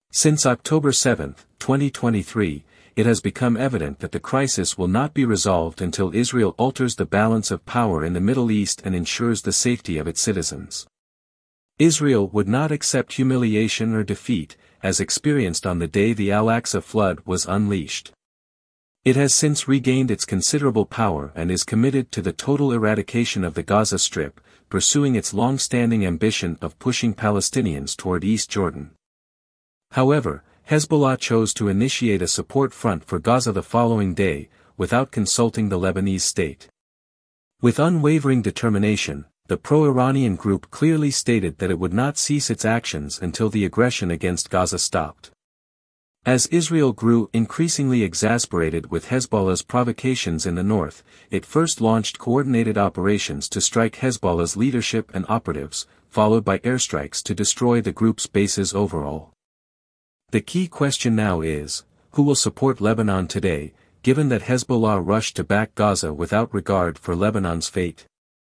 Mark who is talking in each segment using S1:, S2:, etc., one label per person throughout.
S1: Since October 7, 2023, it has become evident that the crisis will not be resolved until Israel alters the balance of power in the Middle East and ensures the safety of its citizens. Israel would not accept humiliation or defeat, as experienced on the day the Al-Aqsa flood was unleashed. It has since regained its considerable power and is committed to the total eradication of the Gaza Strip, pursuing its long-standing ambition of pushing Palestinians toward East Jordan. However, Hezbollah chose to initiate a support front for Gaza the following day, without consulting the Lebanese state. With unwavering determination, the pro-Iranian group clearly stated that it would not cease its actions until the aggression against Gaza stopped. As Israel grew increasingly exasperated with Hezbollah's provocations in the north, it first launched coordinated operations to strike Hezbollah's leadership and operatives, followed by airstrikes to destroy the group's bases overall. The key question now is, who will support Lebanon today, given that Hezbollah rushed to back Gaza without regard for Lebanon's fate?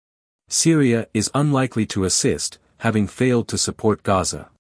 S1: Syria is unlikely to assist, having failed to support Gaza.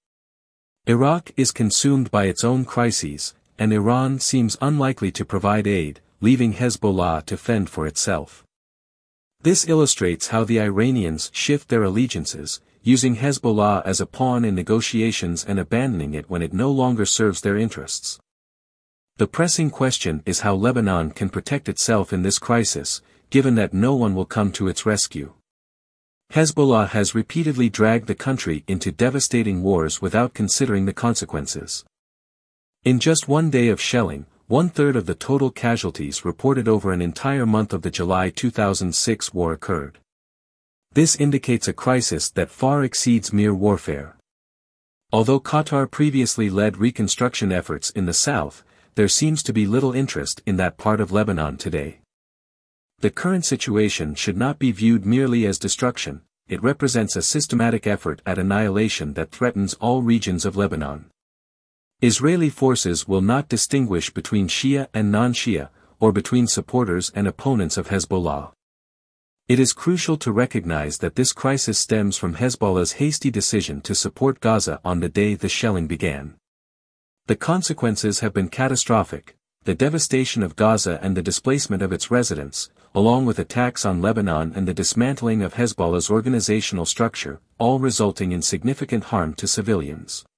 S1: Iraq is consumed by its own crises, and Iran seems unlikely to provide aid, leaving Hezbollah to fend for itself. This illustrates how the Iranians shift their allegiances, using Hezbollah as a pawn in negotiations and abandoning it when it no longer serves their interests. The pressing question is how Lebanon can protect itself in this crisis, given that no one will come to its rescue. Hezbollah has repeatedly dragged the country into devastating wars without considering the consequences. In just one day of shelling, one-third of the total casualties reported over an entire month of the July 2006 war occurred. This indicates a crisis that far exceeds mere warfare. Although Qatar previously led reconstruction efforts in the south, there seems to be little interest in that part of Lebanon today. The current situation should not be viewed merely as destruction, it represents a systematic effort at annihilation that threatens all regions of Lebanon. Israeli forces will not distinguish between Shia and non-Shia, or between supporters and opponents of Hezbollah. It is crucial to recognize that this crisis stems from Hezbollah's hasty decision to support Gaza on the day the shelling began. The consequences have been catastrophic, the devastation of Gaza and the displacement of its residents, along with attacks on Lebanon and the dismantling of Hezbollah's organizational structure, all resulting in significant harm to civilians.